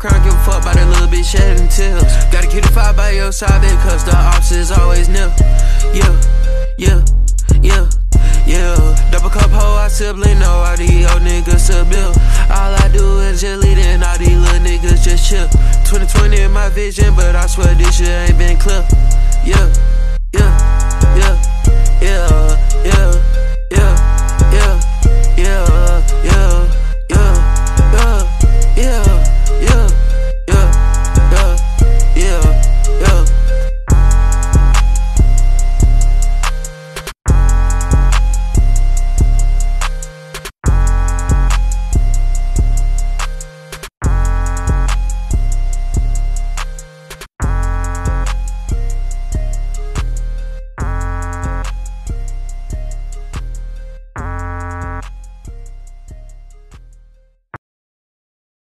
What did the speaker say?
crown, give a fuck about that little bitch shedding tears. Gotta keep the fire by your side because the ops is always near. Yeah, yeah, yeah, yeah. Double cup hoe, I sibling, know all these old niggas to build. All I do is just lead and all these little niggas just chill. 2020 in my vision, but I swear this shit ain't been clear. Yeah, yeah, yeah, yeah.